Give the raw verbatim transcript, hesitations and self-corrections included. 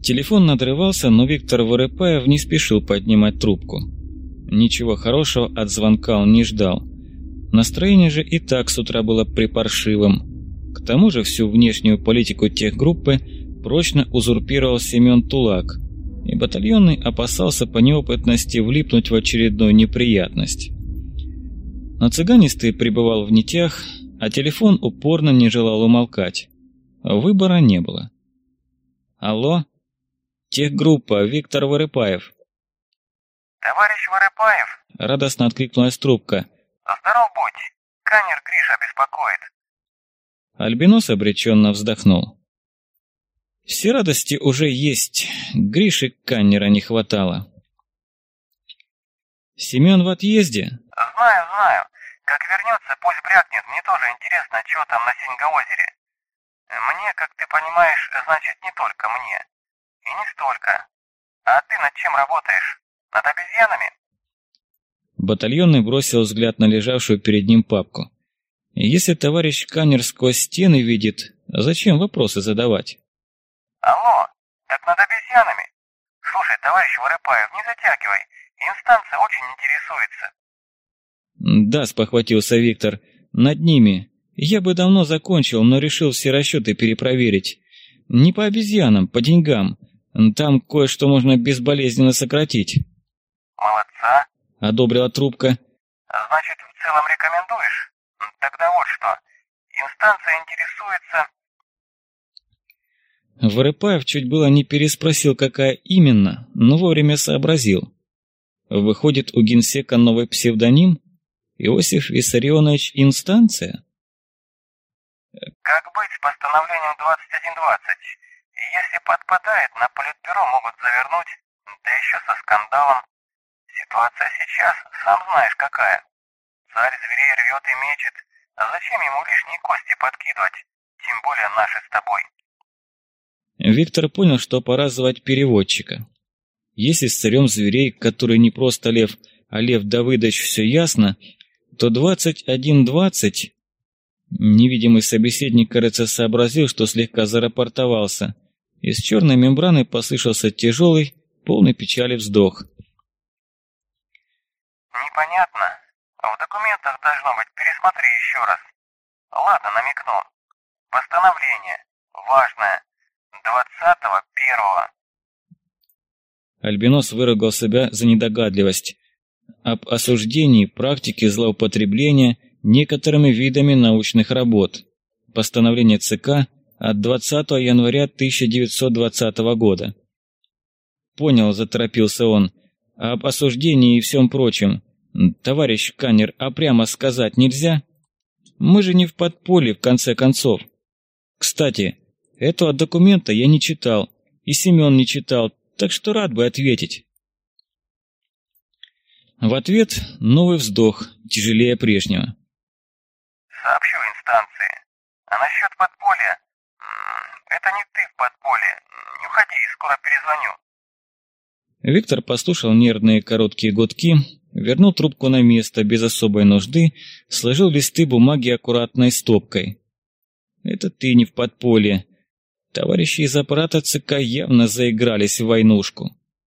Телефон надрывался, но Виктор Вырыпаев не спешил поднимать трубку. Ничего хорошего от звонка он не ждал. Настроение же и так с утра было припаршивым. К тому же всю внешнюю политику техгруппы прочно узурпировал Семен Тулак, и батальонный опасался по неопытности влипнуть в очередную неприятность. Но цыганистый пребывал в нитях, а телефон упорно не желал умолкать. Выбора не было. «Алло? Техгруппа, Виктор Вырыпаев». «Товарищ Вырыпаев?» — радостно откликнулась трубка. «Здоров будь, Канер Гриша беспокоит». Альбинос обреченно вздохнул. Все радости уже есть, Гриши Каннера не хватало. Семен в отъезде? Знаю, знаю. Как вернется, пусть брякнет, мне тоже интересно, что там на Синьго-озере. Мне, как ты понимаешь, значит не только мне. И не столько. А ты над чем работаешь? Над обезьянами? Батальонный бросил взгляд на лежавшую перед ним папку. Если товарищ Каннер сквозь стены видит, зачем вопросы задавать? Алло, так над обезьянами? Слушай, товарищ Вырыпаев, не затягивай. Инстанция очень интересуется. Да, спохватился Виктор, над ними. Я бы давно закончил, но решил все расчеты перепроверить. Не по обезьянам, по деньгам. Там кое-что можно безболезненно сократить. Молодца, одобрила трубка. Значит, в целом рекомендуешь? Тогда вот что. Инстанция интересуется... Вырыпаев чуть было не переспросил, какая именно, но вовремя сообразил. Выходит, у генсека новый псевдоним? Иосиф Виссарионович Инстанция? Как быть с постановлением двадцать один двадцать? Если подпадает, на политбюро могут завернуть, да еще со скандалом. Ситуация сейчас, сам знаешь какая. Царь зверей рвет и мечет, а зачем ему лишние кости подкидывать, тем более наши с тобой? Виктор понял, что пора звать переводчика. Если с царем зверей, который не просто лев, а Лев Давыдович, все ясно, то двадцать один двадцать... Невидимый собеседник, кажется, сообразил, что слегка зарапортовался. Из черной мембраны послышался тяжелый, полный печали вздох. Непонятно. В документах должно быть, пересмотри еще раз. Ладно, намекну. Постановление. Важное. Двадцатого первого. Альбинос выругал себя за недогадливость. Об осуждении практики злоупотребления некоторыми видами научных работ. Постановление ЦК от двадцатого января тысяча девятьсот двадцатого года. Понял, заторопился он. Об осуждении и всем прочем. Товарищ Каннер, а прямо сказать нельзя? Мы же не в подполье, в конце концов. Кстати, этого документа я не читал, и Семен не читал, так что рад бы ответить. В ответ новый вздох, тяжелее прежнего. Сообщу инстанции. А насчет подполья? Это не ты в подполье. Не уходи, скоро перезвоню. Виктор послушал нервные короткие гудки, вернул трубку на место без особой нужды, сложил листы бумаги аккуратной стопкой. Это ты не в подполье. Товарищи из аппарата ЦК явно заигрались в войнушку.